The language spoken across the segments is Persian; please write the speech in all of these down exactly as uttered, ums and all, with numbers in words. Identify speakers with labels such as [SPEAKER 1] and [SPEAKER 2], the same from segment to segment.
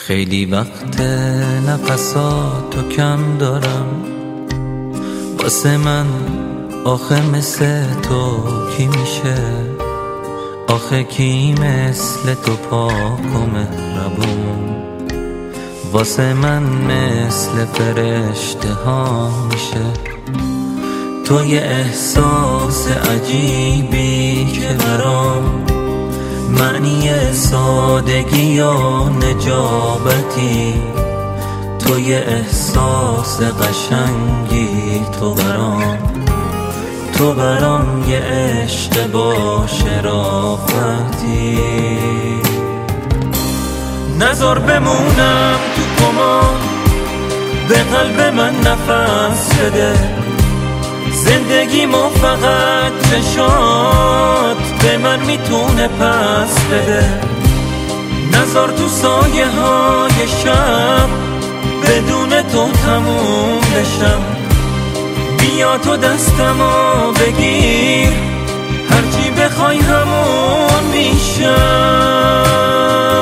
[SPEAKER 1] خیلی وقت نفساتو کم دارم، واسه من آخه مثل تو کی میشه؟ آخه کی مثل تو پاک و مهربون؟ واسه من مثل فرشته ها میشه؟ تو یه احساس عجیبی که برام معنی سادگی یا نجابتی، تو یه احساس قشنگی، تو برام تو برام یه عشق با شرافتی. نذار بمونم تو کمان، به قلب من نفس بده، زندگیمو فقط چشات به من میتونه پس بده. نذار تو سایه های شب بدون تو تموم بشم، بیا تو دستمو بگیر، هرچی بخوای همون میشم.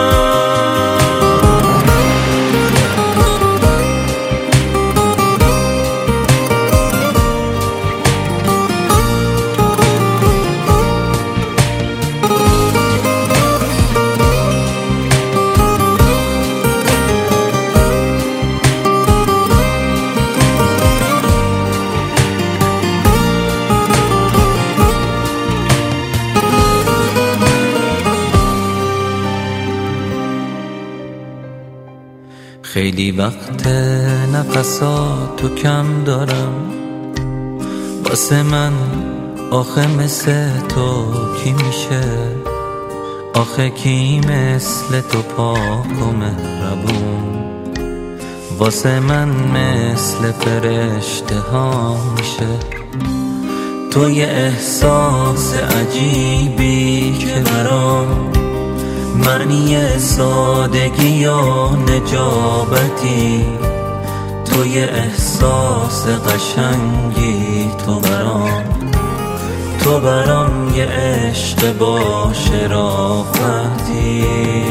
[SPEAKER 1] خیلی وقت نفساتو کم دارم، واسه من آخه مثل تو کی میشه؟ آخه کی مثل تو پاک و مهربون؟ واسه من مثل فرشته ها میشه؟ تو یه احساس عجیبی که برام معنی سادگی یا نجابتی، تو یه احساس قشنگی، تو برام تو برام یه عشق با شرافتی.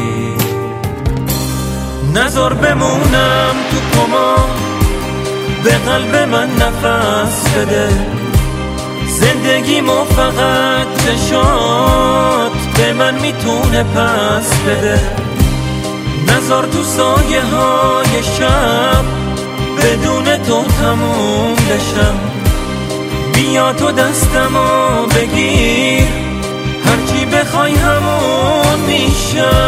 [SPEAKER 1] نذار بمونم تو کمان، به قلب من نفس بده، زندگیمو فقط چشات به من میتونه پس بده. نذار تو سایه های شب بدون تو تموم بشم، بیا تو دستمو بگیر، هرچی بخوای همون میشم.